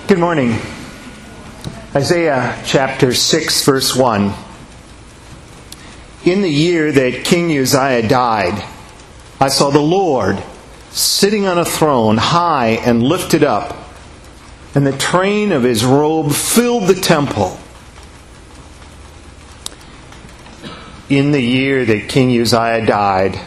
Good morning. Isaiah chapter 6, verse 1. In the year that King Uzziah died, I saw the Lord sitting on a throne, high and lifted up, and the train of his robe filled the temple. In the year that King Uzziah died.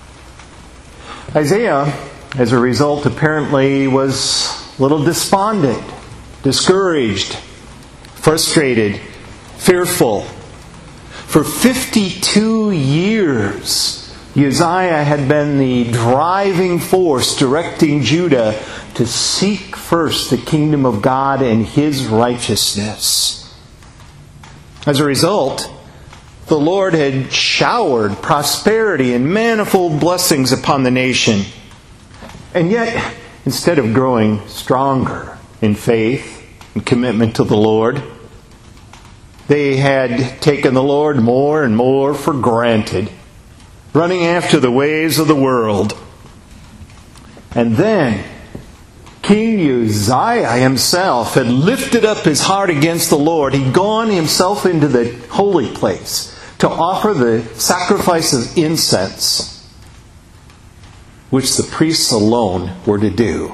Isaiah, as a result, apparently was a little despondent, discouraged, frustrated, fearful. For 52 years, Uzziah had been the driving force directing Judah to seek first the kingdom of God and His righteousness. As a result, the Lord had showered prosperity and manifold blessings upon the nation. And yet, instead of growing stronger in faith and commitment to the Lord, they had taken the Lord more and more for granted, running after the ways of the world. And then, King Uzziah himself had lifted up his heart against the Lord. He'd gone himself into the holy place to offer the sacrifice of incense, which the priests alone were to do.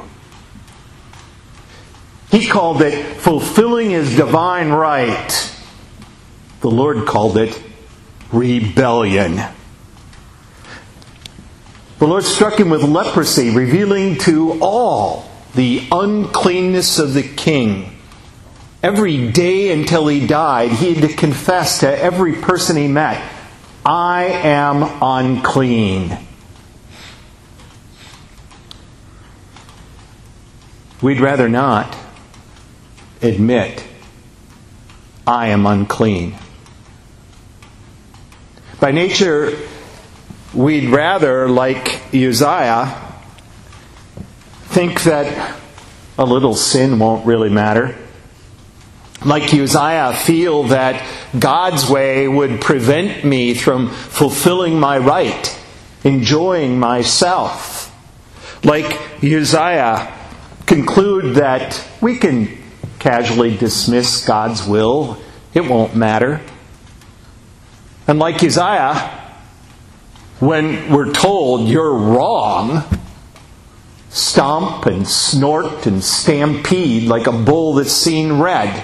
He called it fulfilling his divine right. The Lord called it rebellion. The Lord struck him with leprosy, revealing to all the uncleanness of the king. Every day until he died, he had to confess to every person he met, I am unclean. We'd rather not admit, I am unclean. By nature, we'd rather, like Uzziah, think that a little sin won't really matter. Like Uzziah, feel that God's way would prevent me from fulfilling my right, enjoying myself. Like Uzziah, conclude that we can casually dismiss God's will. It won't matter. And like Uzziah, when we're told you're wrong, stomp and snort and stampede like a bull that's seen red.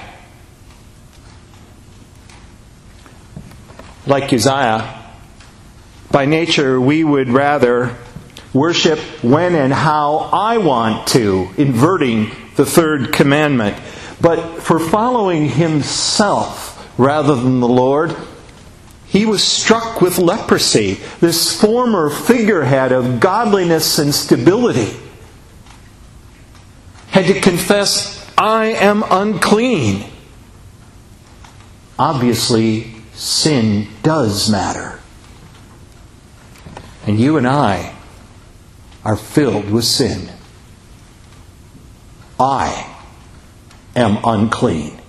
Like Uzziah, by nature we would rather worship when and how I want to, inverting the third commandment. But for following himself rather than the Lord, he was struck with leprosy, this former figurehead of godliness and stability. Had to confess, I am unclean. Obviously, sin does matter. And you and I are filled with sin. I am unclean.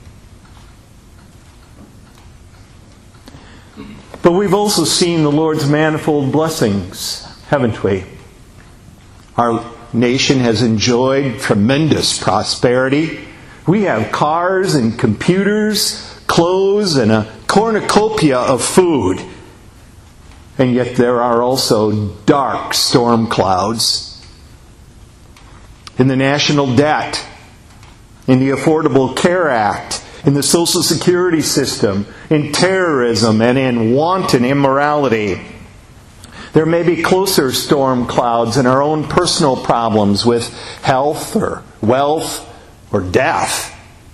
But we've also seen the Lord's manifold blessings, haven't we? Our nation has enjoyed tremendous prosperity. We have cars and computers, clothes, and a cornucopia of food. And yet there are also dark storm clouds in the national debt, in the Affordable Care Act, in the Social Security system, in terrorism, and in wanton immorality. There may be closer storm clouds in our own personal problems with health or wealth or death.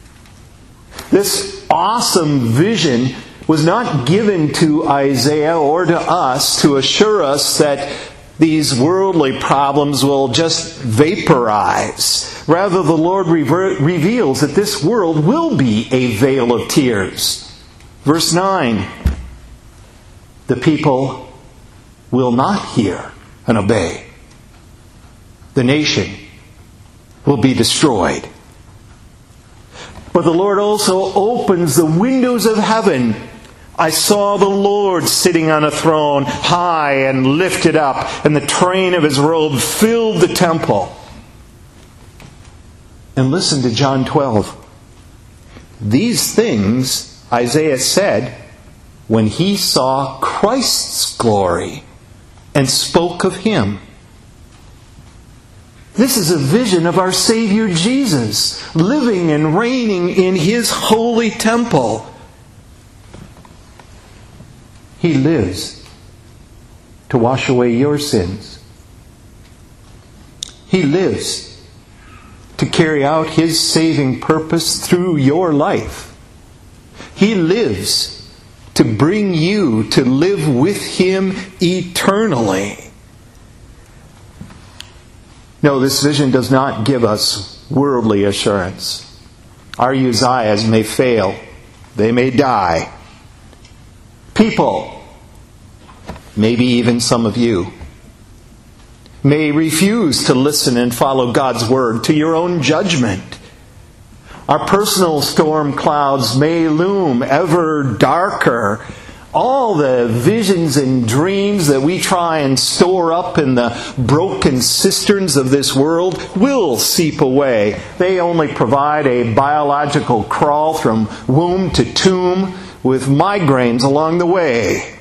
This awesome vision was not given to Isaiah or to us to assure us that these worldly problems will just vaporize. Rather, the Lord reveals that this world will be a vale of tears. Verse 9, the people will not hear and obey. The nation will be destroyed. But the Lord also opens the windows of heaven. I saw the Lord sitting on a throne, high and lifted up, and the train of his robe filled the temple. And listen to John 12. These things Isaiah said when he saw Christ's glory and spoke of him. This is a vision of our Savior Jesus, living and reigning in his holy temple. He lives to wash away your sins. He lives to carry out his saving purpose through your life. He lives to bring you to live with him eternally. No, this vision does not give us worldly assurance. Our Uzziahs may fail. They may die. People, maybe even some of you, may refuse to listen and follow God's word to your own judgment. Our personal storm clouds may loom ever darker. All the visions and dreams that we try and store up in the broken cisterns of this world will seep away. They only provide a biological crawl from womb to tomb with migraines along the way.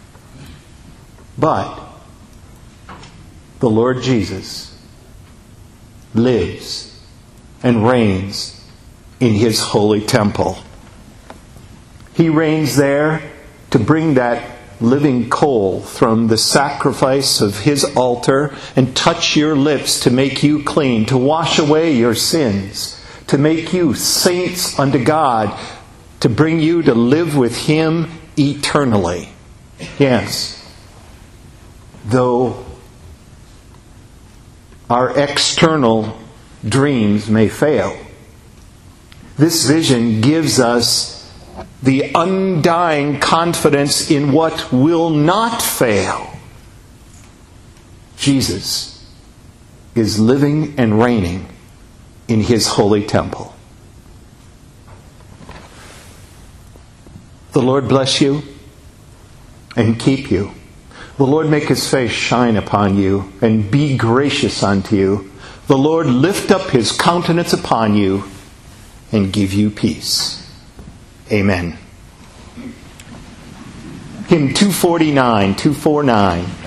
But the Lord Jesus lives and reigns in his holy temple. He reigns there to bring that living coal from the sacrifice of his altar and touch your lips to make you clean, to wash away your sins, to make you saints unto God, to bring you to live with him eternally. Yes, though our external dreams may fail, this vision gives us the undying confidence in what will not fail. Jesus is living and reigning in his holy temple. The Lord bless you and keep you. The Lord make his face shine upon you and be gracious unto you. The Lord lift up his countenance upon you and give you peace. Amen. Hymn 249, 249.